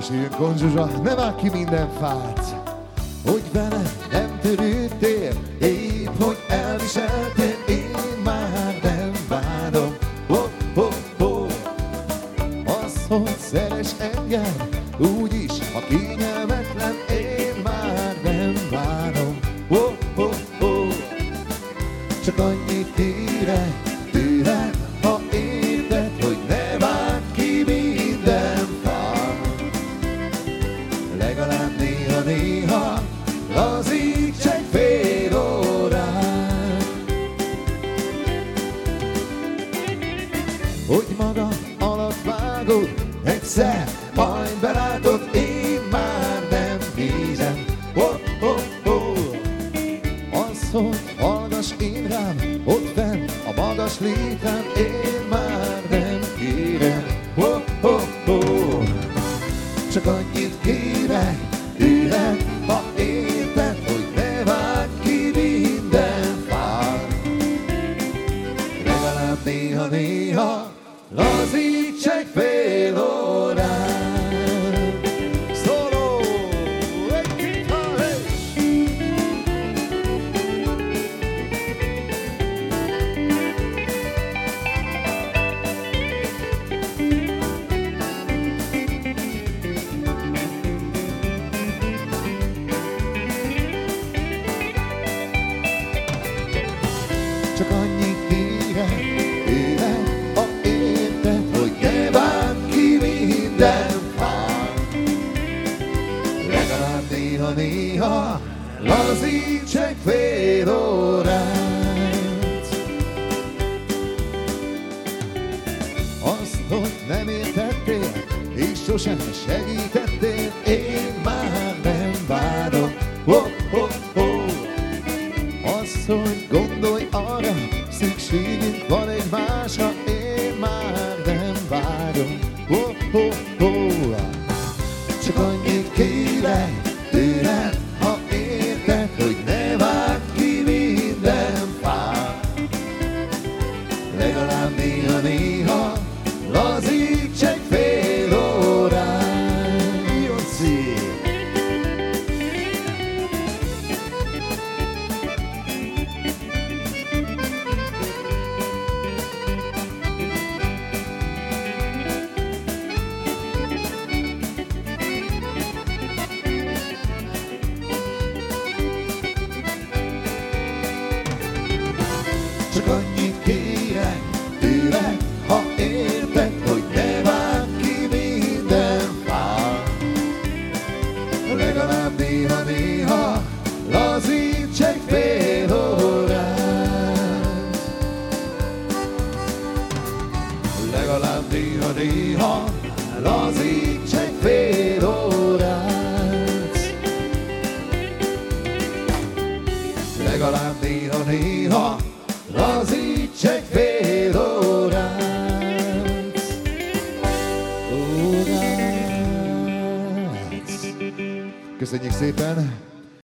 És ilyenkor Zsuzsa, ne vágj ki minden fát, hogy vele nem törődtél, épp hogy elviseltél, én már nem bánom. Az, hogy szeres engem, úgyis, ha kényelmetlen, én már nem bánom. Csak annyit kérek tőled, ha érted, hogy ne vágj ki minden fát. Legalább néha-néha lazíts egy fél órát, hogy maga alatt vágod, egyszer majd belátod, én már nem bízom. Az, hogy hallgass én rám, ott fent a magas létrán, én már nem kérem. Csak annyit kérek tőled, ha érted, hogy ne vágj ki minden fát. Legalább néha-néha lazíts egy fél órát. Szóló! Csak annyit kérek tőled, ha érted, hogy ne vágj ki minden fát. Legalább néha-néha lazíts egy fél órát. Azt, hogy nem értettél, és sosem segítettél, én már nem bánom. Az, hogy gondolj arra, szükségünk van egymásra, én már nem várom.